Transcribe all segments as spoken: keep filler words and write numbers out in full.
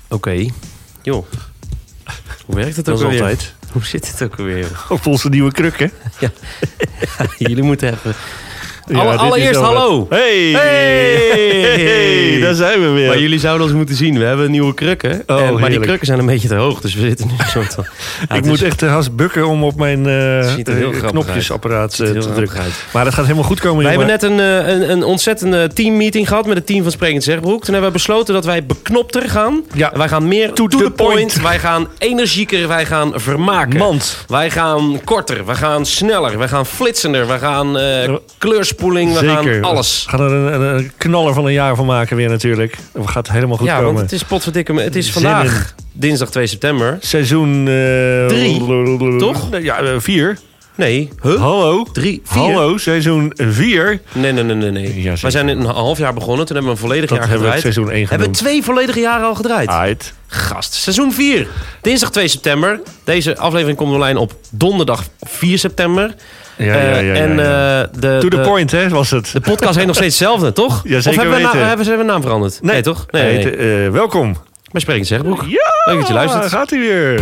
Oké. Okay. Joh. Hoe werkt het ook alweer? altijd? Hoe zit het ook alweer? Op onze nieuwe kruk, hè? Ja. Jullie moeten even... Ja, Alle, allereerst hallo. Hey. Hey. Hey, daar zijn we weer. Maar jullie zouden ons moeten zien. We hebben nieuwe krukken. Oh, en, maar die heerlijk. krukken zijn een beetje te hoog. Dus we zitten nu zo te... Ja, ik moet echt haast bukken om op mijn uh, knopjesapparaat uh, te drukken. Uit. Maar dat gaat helemaal goed komen. Wij jongen. hebben net een, een, een ontzettende teammeeting gehad met het team van Sprekend Zegbroek. Toen hebben we besloten dat wij beknopter gaan. Ja. Wij gaan meer to, to the, the point. point. Wij gaan energieker. Wij gaan vermaken. Mand. Wij gaan korter. Wij gaan sneller. Wij gaan flitsender. Wij gaan uh, kleurspoeling. We Zeker. gaan alles. We gaan er een, een, een knaller van een jaar van maken weer natuurlijk. Het gaat helemaal goed ja, komen. Ja, want het is potverdikke. Het is vandaag dinsdag twee september. Seizoen... Uh, Drie, toch? Ja, uh, vier. Nee. Huh? Hallo. Drie, vier. Hallo, seizoen vier. Nee, nee, nee, nee. nee. Ja, wij zijn in een half jaar begonnen. Toen hebben we een volledig dat jaar hebben gedraaid. We seizoen één hebben we twee volledige jaren al gedraaid. Uit. Gast. Seizoen vier. Dinsdag twee september. Deze aflevering komt online op donderdag vier september. Ja, ja, ja, ja, en ja. Uh, de, to the de, point, hè, was het. De podcast heet nog steeds hetzelfde, toch? Ja, zeker of hebben we, weten. na, hebben ze een naam veranderd? Nee, nee toch? Nee, nee, nee. nee. Uh, welkom. Bij Sprekend Zegbroek. Ja, leuk dat je luistert. Gaat hij weer.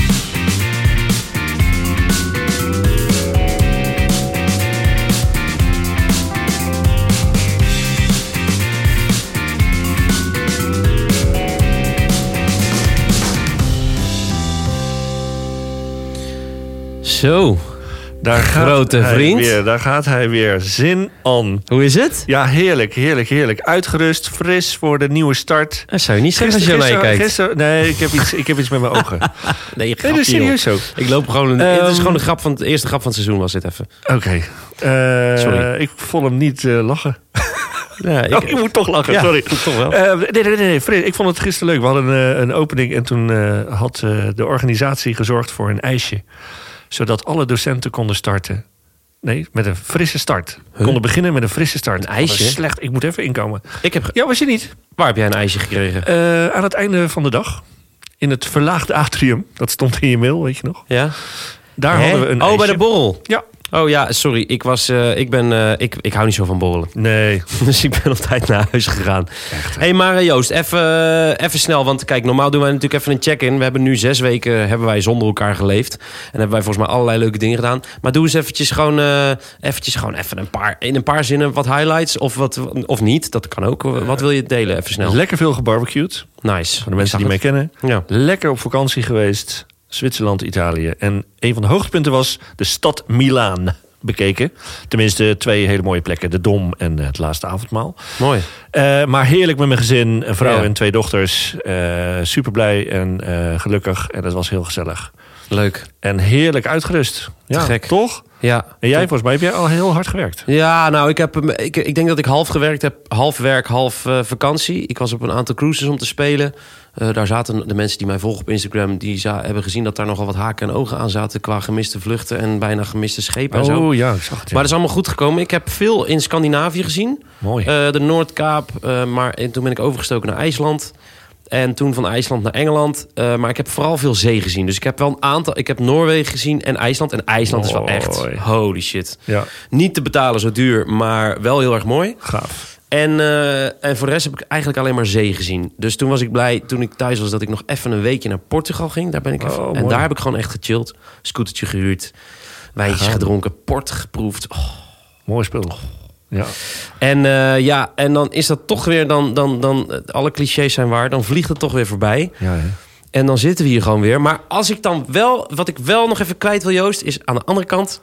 Zo. Daar gaat Grote hij vriend. Weer, daar gaat hij weer. Zin aan. Hoe is het? Ja, heerlijk, heerlijk, heerlijk. Uitgerust, fris voor de nieuwe start. Dat zou je niet zeggen als je naar je kijkt. Gisteren, nee, ik heb, iets, ik heb iets met mijn ogen. nee, je nee, dat is serieus zo. Ik loop gewoon... Een, um, het is gewoon een grap van het eerste grap van het seizoen was dit even. Oké. Okay. Uh, Sorry. Ik vond hem niet uh, lachen. Ja, ik, oh, je moet toch lachen, ja, sorry. Toch wel. Uh, nee, nee, nee, nee, Fred, ik vond het gisteren leuk. We hadden uh, een opening en toen uh, had uh, de organisatie gezorgd voor een ijsje. Zodat alle docenten konden starten. Nee, met een frisse start. Huh? Konden beginnen met een frisse start. Een ijsje? Oh, slecht, ik moet even inkomen. Ik heb... Ja, was je niet? Waar heb jij een ijsje gekregen? Uh, aan het einde van de dag. In het verlaagde atrium. Dat stond in je mail, weet je nog? Ja. Daar Hè? hadden we een Oh, ijsje. bij de borrel? Ja. Oh ja, sorry. Ik was, uh, ik ben, uh, ik, ik hou niet zo van borrelen. Nee. Dus ik ben op tijd naar huis gegaan. Hé, hey, maar Joost, even, uh, even snel. Want kijk, normaal doen wij natuurlijk even een check-in. We hebben nu zes weken hebben wij zonder elkaar geleefd. En hebben wij volgens mij allerlei leuke dingen gedaan. Maar doe eens eventjes gewoon, uh, eventjes gewoon even een paar, in een paar zinnen wat highlights. Of, wat, of niet, dat kan ook. Wat wil je delen? Even snel. Lekker veel gebarbecued. Nice. Voor de mensen die mij kennen. Ja. Lekker op vakantie geweest. Zwitserland, Italië. En een van de hoogtepunten was de stad Milaan bekeken. Tenminste, twee hele mooie plekken. De Dom en het Laatste Avondmaal. Mooi. Uh, maar heerlijk met mijn gezin. Een vrouw ja. en twee dochters. Uh, super blij en uh, gelukkig. En dat was heel gezellig. Leuk. En heerlijk uitgerust. Ja, gek. Toch? Ja. En jij, volgens mij, heb jij al heel hard gewerkt. Ja, nou, ik, heb, ik, ik denk dat ik half gewerkt heb. Half werk, half uh, vakantie. Ik was op een aantal cruises om te spelen. Uh, daar zaten de mensen die mij volgen op Instagram... die za- hebben gezien dat daar nogal wat haken en ogen aan zaten... qua gemiste vluchten en bijna gemiste schepen oh, en zo. Ja, ik zag het. Ja. Maar dat is allemaal goed gekomen. Ik heb veel in Scandinavië gezien. Mooi. Uh, de Noordkaap. Uh, maar en toen ben ik overgestoken naar IJsland... En toen van IJsland naar Engeland. Uh, maar ik heb vooral veel zee gezien. Dus ik heb wel een aantal... Ik heb Noorwegen gezien en IJsland. En IJsland oh, is wel echt... Holy shit. Ja. Niet te betalen zo duur, maar wel heel erg mooi. Gaaf. En, uh, en voor de rest heb ik eigenlijk alleen maar zee gezien. Dus toen was ik blij, toen ik thuis was... dat ik nog even een weekje naar Portugal ging. Daar ben ik even, oh, en daar heb ik gewoon echt gechilled. Scootertje gehuurd. Wijntjes ja. gedronken. Port geproefd. Oh. Mooi spul. Ja. En uh, ja, en dan is dat toch weer, dan, dan, dan alle clichés zijn waar, dan vliegt het toch weer voorbij. Ja, ja. En dan zitten we hier gewoon weer. Maar als ik dan wel, wat ik wel nog even kwijt wil, Joost, is aan de andere kant,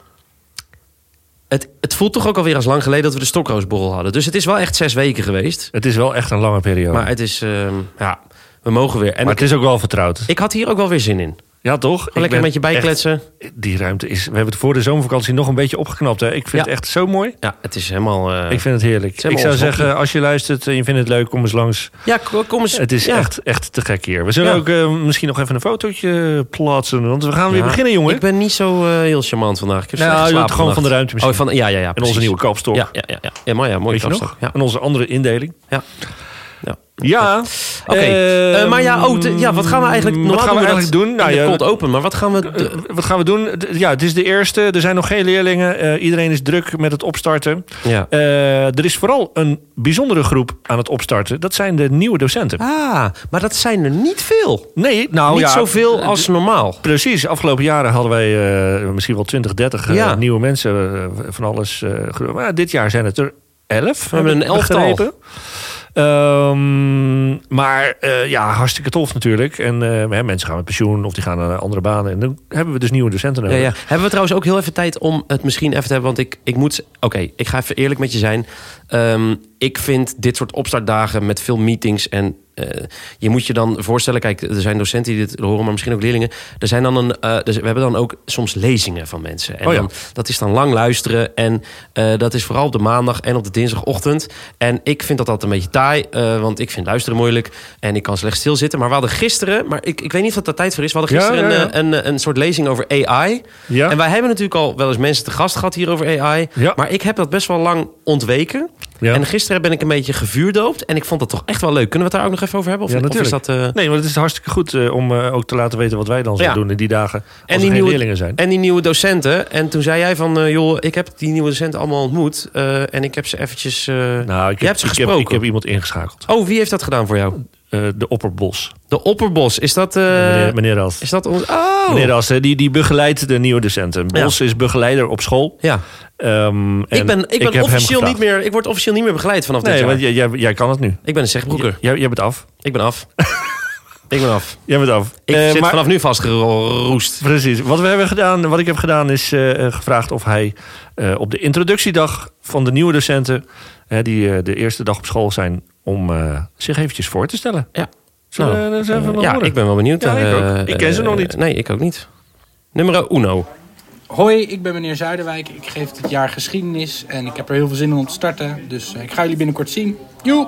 het, het voelt toch ook alweer als lang geleden dat we de stokroosborrel hadden. Dus het is wel echt zes weken geweest. Het is wel echt een lange periode. Maar het is, uh, ja, we mogen weer. En maar ik, het is ook wel vertrouwd. Ik had hier ook wel weer zin in. Ja, toch? Gewoon lekker een beetje bijkletsen. Echt, die ruimte is... We hebben het voor de zomervakantie nog een beetje opgeknapt. Hè? Ik vind ja. het echt zo mooi. Ja, het is helemaal... Uh, ik vind het heerlijk. Het ik zou zeggen, hobby. Als je luistert en je vindt het leuk, kom eens langs. Ja, kom eens. Het is ja. echt, echt te gek hier. We zullen ja. ook uh, misschien nog even een fotootje plaatsen. Want we gaan ja. weer beginnen, jongen. Ik ben niet zo uh, heel charmant vandaag. Ik heb nou, je gewoon vannacht. Van de ruimte misschien. Oh, van, ja, ja, ja. En onze nieuwe kapstok. Ja, ja, ja, ja. ja maar ja, mooie kapstok. Ja. En onze andere indeling. Ja. Ja. Ja. Oké, okay. uh, maar ja, oh, t- ja, wat gaan we eigenlijk normaal wat gaan we eigenlijk doen? Nou, ja, cold open, maar wat gaan we uh, wat gaan we doen? Ja, het is de eerste. Er zijn nog geen leerlingen. Uh, iedereen is druk met het opstarten. Ja. Uh, er is vooral een bijzondere groep aan het opstarten. Dat zijn de nieuwe docenten. Ah, maar dat zijn er niet veel. Nee, nou niet ja, zoveel als normaal. Precies. Afgelopen jaren hadden wij uh, misschien wel twintig, dertig uh, ja. nieuwe mensen uh, van alles. Uh, maar dit jaar zijn het er elf. We hebben een elftal. Um, maar uh, ja, hartstikke tof natuurlijk. En uh, mensen gaan met pensioen of die gaan naar andere banen. En dan hebben we dus nieuwe docenten nodig. Ja, ja. Hebben we trouwens ook heel even tijd om het misschien even te hebben. Want ik, ik moet... Oké, okay, ik ga even eerlijk met je zijn. Um, ik vind dit soort opstartdagen met veel meetings en... Uh, je moet je dan voorstellen, kijk, er zijn docenten die dit horen, maar misschien ook leerlingen. Er zijn dan een, uh, dus we hebben dan ook soms lezingen van mensen. En oh ja. dan, dat is dan lang luisteren. En uh, dat is vooral op de maandag en op de dinsdagochtend. En ik vind dat altijd een beetje taai, uh, want ik vind luisteren moeilijk. En ik kan slecht stilzitten. Maar we hadden gisteren, maar ik, ik weet niet of dat daar tijd voor is. We hadden gisteren ja, ja, ja. Een, een, een soort lezing over A I. Ja. En wij hebben natuurlijk al wel eens mensen te gast gehad hier over A I. Ja. Maar ik heb dat best wel lang ontweken. Ja. En gisteren ben ik een beetje gevuurdoopt. En ik vond dat toch echt wel leuk. Kunnen we het daar ook nog even over hebben? Of, ja, natuurlijk. Of is dat, uh... Nee, maar het is hartstikke goed uh, om uh, ook te laten weten wat wij dan zo ja. doen in die dagen. Als en er die geen nieuwe, leerlingen zijn. En die nieuwe docenten. En toen zei jij van, uh, joh, ik heb die nieuwe docenten allemaal ontmoet. Uh, en ik heb ze eventjes... Uh... Nou, ik heb, hebt ze ik, gesproken. heb, ik heb iemand ingeschakeld. Oh, wie heeft dat gedaan voor jou? Uh, de Opperbos. De Opperbos, is dat... Uh... Meneer, meneer Ras. Is dat ons... Oh! Meneer Ras, die, die begeleidt de nieuwe docenten. Bos ja. is begeleider op school. Ja. Um, ik ben, ik ben ik officieel niet meer... Ik word officieel niet meer begeleid vanaf nee, dit jaar. Want jij, jij, jij kan het nu. Ik ben een zegbroeker. Jij, jij bent af. Ik ben af. Ik ben af. Jij bent af. Ik uh, zit maar, vanaf nu vastgeroest. Precies. Wat we hebben gedaan, wat ik heb gedaan, is uh, gevraagd of hij uh, op de introductiedag van de nieuwe docenten, uh, die uh, de eerste dag op school zijn, om uh, zich eventjes voor te stellen. Ja. Zullen nou, we eens even uh, ja, horen? ik ben wel benieuwd. Ja, ik, ook. Uh, ik ken ze uh, nog niet. Nee, ik ook niet. Nummer uno. Hoi, ik ben meneer Zuiderwijk. Ik geef dit jaar geschiedenis en ik heb er heel veel zin in om te starten. Dus uh, ik ga jullie binnenkort zien. Joe!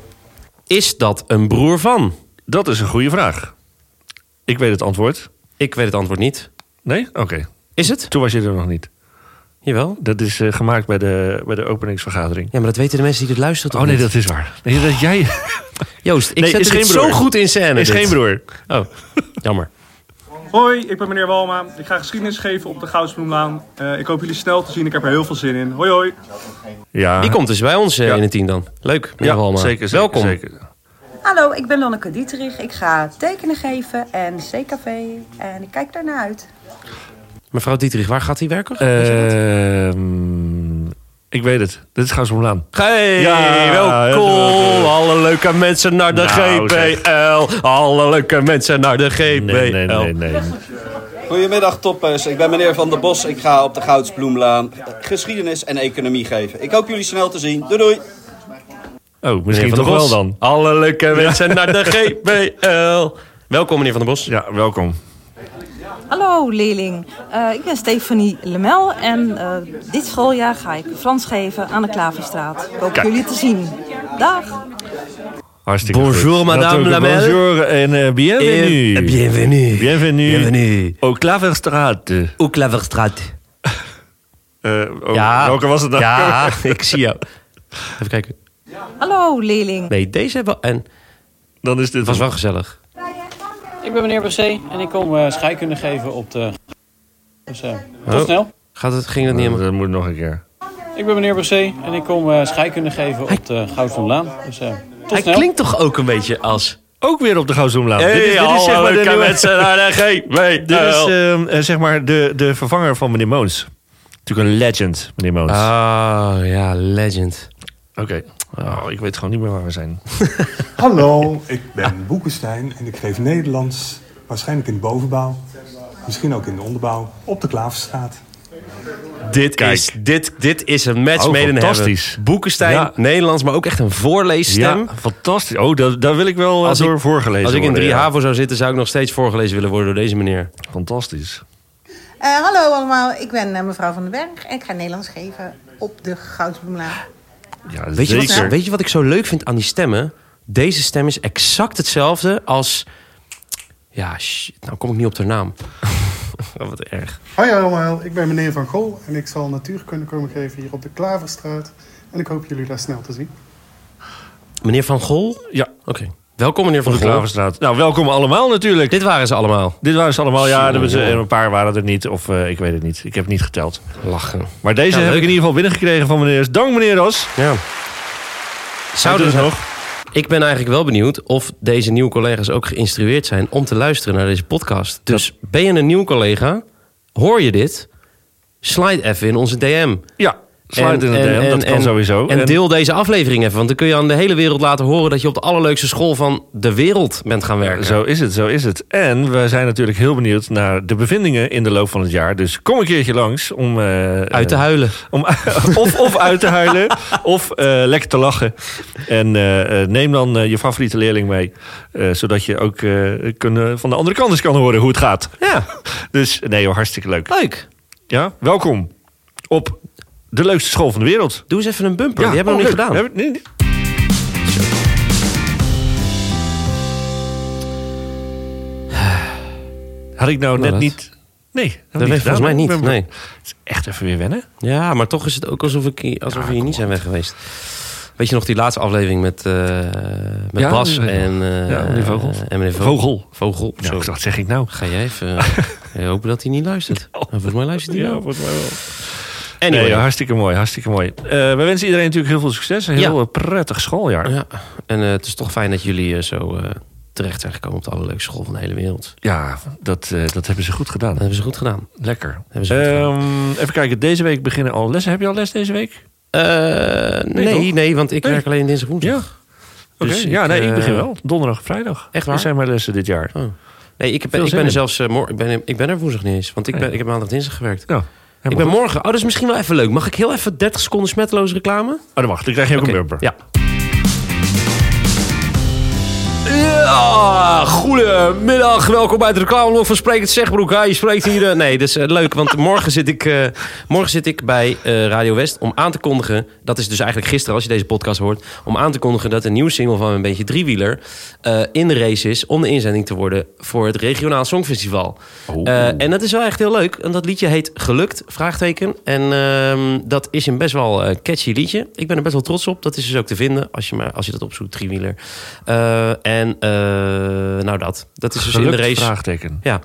Is dat een broer van? Dat is een goede vraag. Ik weet het antwoord. Ik weet het antwoord niet. Nee? Oké. Okay. Is het? Toen was je er nog niet. Jawel. Dat is uh, gemaakt bij de, bij de openingsvergadering. Ja, maar dat weten de mensen die dit luisteren toch Oh nee, niet? dat is waar. Nee, dat jij... Joost, ik nee, zet is het geen zo goed in scène. Is dit. geen broer. Oh, jammer. Hoi, ik ben meneer Walma. Ik ga geschiedenis geven op de Goudsbloemlaan. Uh, ik hoop jullie snel te zien. Ik heb er heel veel zin in. Hoi, hoi. Ja. Die komt dus bij ons uh, ja. in het team dan. Leuk, meneer ja, Walma. Zeker, zeker, welkom. Zeker. Hallo, ik ben Lonneke Dieterich. Ik ga tekenen geven en C K V. En ik kijk daarnaar uit. Mevrouw Dieterich, waar gaat hij werken? Uh, ik weet het. Dit is Goudsbloemlaan. Hey, ja, welkom. Ja, alle leuke mensen naar de nou, G B L. Zeg. Alle leuke mensen naar de G B L. Nee, nee, nee, nee. Goedemiddag toppers, ik ben meneer Van der Bos. Ik ga op de Goudsbloemlaan geschiedenis en economie geven. Ik hoop jullie snel te zien. Doei doei. Oh, misschien toch wel dan. Alle leuke mensen naar de G B L. Welkom meneer Van der Bos. Ja, welkom. Hallo leerling, uh, ik ben Stefanie Lemel en uh, dit schooljaar ga ik Frans geven aan de Klaverstraat. Ik hoop Kijk. jullie te zien. Dag! Hartstikke Bonjour goed. madame Lemel. Bonjour en uh, bienvenue. Et bienvenue. Bienvenue. Bienvenue. Au Klaverstraat. Au Klaverstraat. Uh, oh, ja. Welke was het dan? Ja, ik zie jou. Even kijken. Hallo leerling. Nee, deze hebben we... En dan is dit was wel gezellig. Ik ben meneer Bessé en ik kom uh, scheikunde geven op de... Dus uh, tot oh. snel. Gaat het, ging het niet helemaal? Dat moet nog een keer. Ik ben meneer Bessé en ik kom uh, scheikunde geven op de Goudsbloemlaan. Dus uh, tot Hij snel. klinkt toch ook een beetje als... Ook weer op de Goudsbloemlaan. Hey, dit is, dit is zeg maar de nieuwe... mensen naar de G B L. Dit is uh, zeg maar de, de vervanger van meneer Moons. Natuurlijk een legend, meneer Moons. Ah, oh, ja, legend. Oké. Okay. Oh, ik weet gewoon niet meer waar we zijn. Hallo, ik ben Boekenstein en ik geef Nederlands, waarschijnlijk in de bovenbouw, misschien ook in de onderbouw, op de Klaverstraat. Dit is, dit, dit is een match oh, made in fantastisch. heaven. Boekenstein, ja. Nederlands, maar ook echt een voorleesstem. Ja, fantastisch. Oh, daar, daar wil ik wel als door ik, voorgelezen Als ik in drie ja. HAVO zou zitten, zou ik nog steeds voorgelezen willen worden door deze meneer. Fantastisch. Uh, hallo allemaal, ik ben uh, mevrouw Van den Berg en ik ga Nederlands geven op de Goudsbloemlaan. Ja, weet, je wat, weet je wat ik zo leuk vind aan die stemmen? Deze stem is exact hetzelfde als... Ja, shit, nou kom ik niet op de naam. Oh, wat erg. Hoi allemaal, ik ben meneer Van Gol en ik zal natuurkunde komen geven hier op de Klaverstraat. En ik hoop jullie daar snel te zien. Meneer Van Gol? Ja. Oké. Okay. Welkom, meneer Van, Van de Gol. Klaverstraat. Nou, welkom allemaal natuurlijk. Dit waren ze allemaal? Dit waren ze allemaal, ja. Zo, Er ze, ja. een paar waren er niet, of uh, ik weet het niet. Ik heb het niet geteld. Lachen. Maar deze ja, heb leuk. ik in ieder geval binnengekregen van meneer... Dank meneer Ros. Ja. Zouden ze ze nog? Ik ben eigenlijk wel benieuwd of deze nieuwe collega's ook geïnstrueerd zijn om te luisteren naar deze podcast. Dus dat... ben je een nieuw collega? Hoor je dit? Slide even in onze D M. Ja. Sluit in de D M, en, dat kan en, sowieso. En, en deel deze aflevering even. Want dan kun je aan de hele wereld laten horen... dat je op de allerleukste school van de wereld bent gaan werken. Zo is het, zo is het. En we zijn natuurlijk heel benieuwd naar de bevindingen in de loop van het jaar. Dus kom een keertje langs om... Uh, uit te huilen. Om, of, of uit te huilen, of uh, lekker te lachen. En uh, neem dan uh, je favoriete leerling mee. Uh, zodat je ook uh, kun, van de andere kant eens kan horen hoe het gaat. Ja. Dus nee hoor, hartstikke leuk. Leuk. Ja, welkom op... de leukste school van de wereld. Doe eens even een bumper. Ja, die hebben we oh, nog niet leuk. gedaan. Nee, nee. Had ik nou, nou net dat. niet... Nee, dat weet volgens mij niet. Nee. Het is echt even weer wennen. Ja, maar toch is het ook alsof, ik, alsof ja, we hier niet zijn weg geweest. Weet je nog die laatste aflevering met, uh, met ja, Bas en, uh, ja, meneer Vogel. en meneer Vogel. Vogel. Vogel. Ja, Zo. Wat zeg ik nou? Ga jij even uh, hopen dat hij niet luistert. Nou, volgens mij luistert hij ja, wel. volgens mij wel. Anyway. Nee, ja, hartstikke mooi, hartstikke mooi. Uh, we wensen iedereen natuurlijk heel veel succes. Een heel ja. prettig schooljaar. Ja. En uh, het is toch fijn dat jullie uh, zo uh, terecht zijn gekomen op de allerleukste school van de hele wereld. Ja, dat, uh, dat hebben ze goed gedaan. Dat hebben ze goed gedaan. Lekker. Hebben ze goed um, gedaan. Even kijken, deze week beginnen al lessen. Heb je al les deze week? Uh, nee, nee, nee, want ik nee. werk alleen dinsdag woensdag. Ja, Oké. Okay. Dus ja, nee, ik begin wel. Donderdag, vrijdag. Echt waar? Dat zijn mijn lessen dit jaar. Oh. Nee, ik, heb, ik ben er zelfs uh, mor- ik, ben, ik ben er woensdag niet eens. Want ik, ben, nee. ik heb maandag dinsdag gewerkt. Ja. Ik ben morgen... Oh, dat is misschien wel even leuk. Mag ik heel even dertig seconden smetteloze reclame? Oh, dat mag. Dan krijg je ook okay. een bumper. Ja. Ja, goedemiddag. Welkom bij het reclameblok van Sprekend Zegbroek. Ja, je spreekt hier... Uh, nee, dat is uh, leuk, want morgen zit ik, uh, morgen zit ik bij uh, Radio West om aan te kondigen... Dat is dus eigenlijk gisteren, als je deze podcast hoort... om aan te kondigen dat een nieuwe single van een beetje driewieler... Uh, in de race is om de inzending te worden voor het Regionaal Songfestival. Oh. Uh, en dat is wel echt heel leuk. En dat liedje heet Gelukt, vraagteken. En uh, dat is een best wel uh, catchy liedje. Ik ben er best wel trots op. Dat is dus ook te vinden als je, maar, als je dat opzoekt, driewieler. Uh, en uh, nou dat. Dat is dus Gelukt, in de race. Vraagteken. Ja.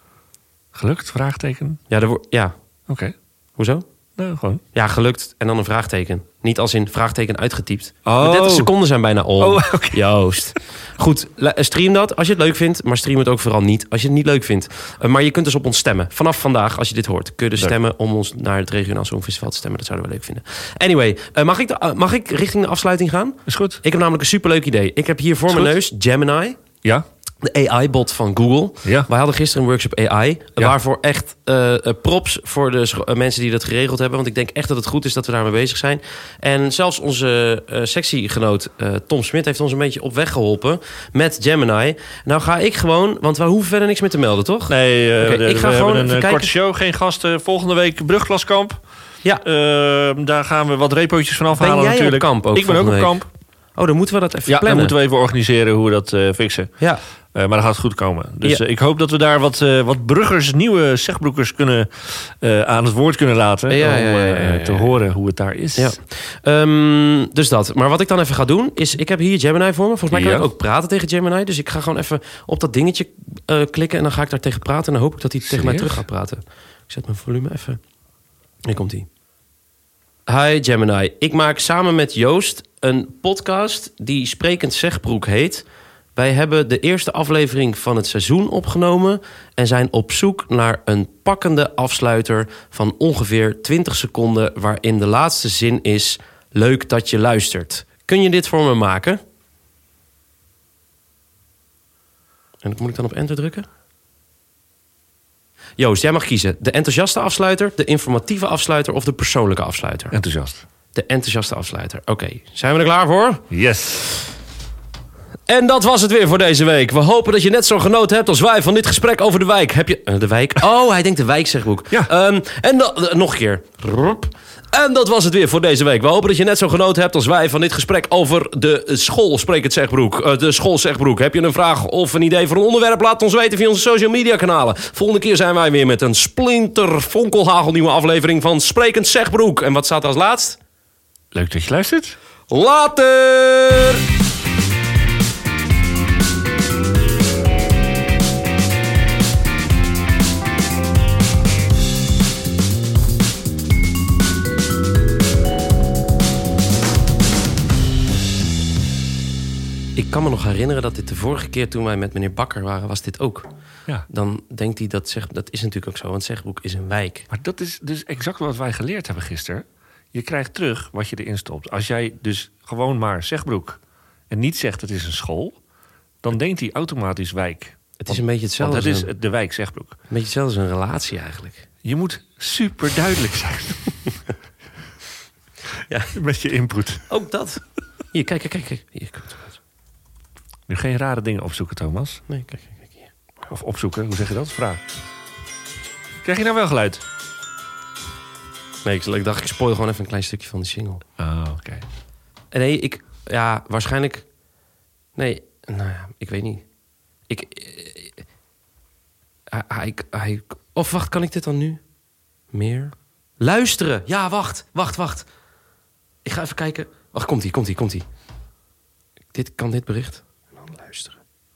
Gelukt, vraagteken? Ja, er, ja. Oké. Okay. Hoezo? Nou, gewoon. Ja, gelukt en dan een vraagteken. Niet als in vraagteken uitgetypt. Oh. De dertig seconden zijn bijna om. Oh, okay. Joost. Goed, stream dat als je het leuk vindt. Maar stream het ook vooral niet als je het niet leuk vindt. Uh, maar je kunt dus op ons stemmen. Vanaf vandaag, als je dit hoort, kun je dus stemmen om ons naar het Regionaal Songfestival te stemmen. Dat zouden we leuk vinden. Anyway, uh, mag, ik de, uh, mag ik richting de afsluiting gaan? Is goed. Ik heb namelijk een superleuk idee. Ik heb hier voor mijn neus Gemini. Ja. De A I-bot van Google. Ja. Wij hadden gisteren een workshop A I. Ja. Waarvoor echt uh, props voor de scho- uh, mensen die dat geregeld hebben. Want ik denk echt dat het goed is dat we daarmee bezig zijn. En zelfs onze uh, sectiegenoot uh, Tom Smit heeft ons een beetje op weg geholpen. Met Gemini. Nou ga ik gewoon... Want we hoeven verder niks meer te melden, toch? Nee, uh, okay, de, ik ga we gewoon hebben een kijken. korte show. Geen gasten. Volgende week Brugglaskamp. Ja. Uh, daar gaan we wat repootjes van afhalen ben jij natuurlijk. Op kamp ook ik ben ook op week? kamp. Oh, dan moeten we dat even ja, plannen. Dan moeten we even organiseren hoe we dat uh, fixen. Ja. Uh, maar dat gaat goed komen. Dus ja. uh, ik hoop dat we daar wat, uh, wat bruggers, nieuwe zegbroekers kunnen, uh, aan het woord kunnen laten. Ja, om ja, ja, ja, ja, ja. te horen hoe het daar is. Ja. Um, dus dat. Maar wat ik dan even ga doen, is... Ik heb hier Gemini voor me. Volgens mij kan ja. ik ook praten tegen Gemini. Dus ik ga gewoon even op dat dingetje uh, klikken. En dan ga ik daar tegen praten. En dan hoop ik dat hij tegen mij terug gaat praten. Ik zet mijn volume even. Hier komt hij. Hi Gemini. Ik maak samen met Joost een podcast die Sprekend Zegbroek heet. Wij hebben de eerste aflevering van het seizoen opgenomen en zijn op zoek naar een pakkende afsluiter van ongeveer twintig seconden waarin de laatste zin is: leuk dat je luistert. Kun je dit voor me maken? En moet ik dan op enter drukken? Joost, jij mag kiezen. De enthousiaste afsluiter, de informatieve afsluiter of de persoonlijke afsluiter? Enthousiast. De enthousiaste afsluiter. Oké, okay. Zijn we er klaar voor? Yes. En dat was het weer voor deze week. We hopen dat je net zo genoten hebt als wij van dit gesprek over de wijk. Heb je... Uh, de wijk? Oh, hij denkt de wijk, Zegbroek. Ja. Um, en da- uh, nog een keer. En dat was het weer voor deze week. We hopen dat je net zo genoten hebt als wij van dit gesprek over de school Sprekend Zegbroek. Uh, de school Zegbroek. Heb je een vraag of een idee voor een onderwerp? Laat het ons weten via onze social media kanalen. Volgende keer zijn wij weer met een splinter fonkelhagelnieuwe aflevering van Sprekend Zegbroek. En wat staat als laatst? Leuk dat je luistert. Later! herinneren dat dit de vorige keer toen wij met meneer Bakker waren, was dit ook. Ja. Dan denkt hij dat zeg, dat is natuurlijk ook zo, want Zegbroek is een wijk. Maar dat is dus exact wat wij geleerd hebben gisteren. Je krijgt terug wat je erin stopt. Als jij dus gewoon maar Zegbroek en niet zegt het is een school, dan denkt hij automatisch wijk. Het is een beetje hetzelfde. Want het is een, de wijk Zegbroek. Een beetje hetzelfde als een relatie eigenlijk. Je moet super duidelijk zijn. Ja. Met je input. Ook dat. Hier, kijk, kijk, kijk. Hier, komt het. Nu geen rare dingen opzoeken, Thomas. Nee, kijk, kijk, kijk hier. Of opzoeken, hoe zeg je dat? Vraag. Krijg je nou wel geluid? Nee, ik, ik dacht, ik spoil gewoon even een klein stukje van de single. Oh, oké. Okay. Nee, ik... Ja, waarschijnlijk... Nee, nou ja, ik weet niet. Ik... Hij, hij, hij, of wacht, kan ik dit dan nu? Meer? Luisteren! Ja, wacht, wacht, wacht. Ik ga even kijken. Wacht, komt-ie, komt-ie, komt-ie. Dit, kan dit bericht? En dan luisteren.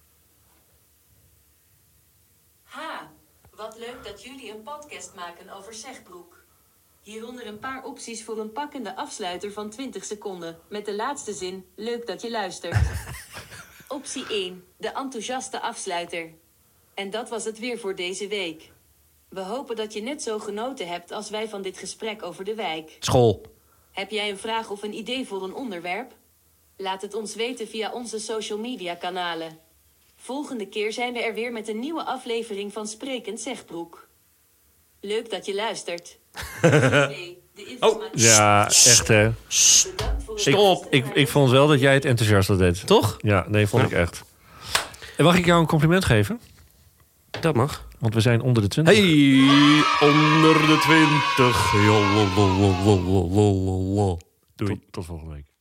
Ha, wat leuk dat jullie een podcast maken over Zegbroek. Hieronder een paar opties voor een pakkende afsluiter van twintig seconden. Met de laatste zin, leuk dat je luistert. Optie één, de enthousiaste afsluiter. En dat was het weer voor deze week. We hopen dat je net zo genoten hebt als wij van dit gesprek over de wijk. School. Heb jij een vraag of een idee voor een onderwerp? Laat het ons weten via onze social media kanalen. Volgende keer zijn we er weer met een nieuwe aflevering van Sprekend Zegbroek. Leuk dat je luistert. Oh. Ja, echt hè. Stop. Ik, ik, ik vond wel dat jij het enthousiast deed. Toch? Ja, nee, vond ja. ik echt. En mag ik jou een compliment geven? Dat mag. Want we zijn onder de twintig. Hey, onder de twintig. Doei. Tot, tot volgende week.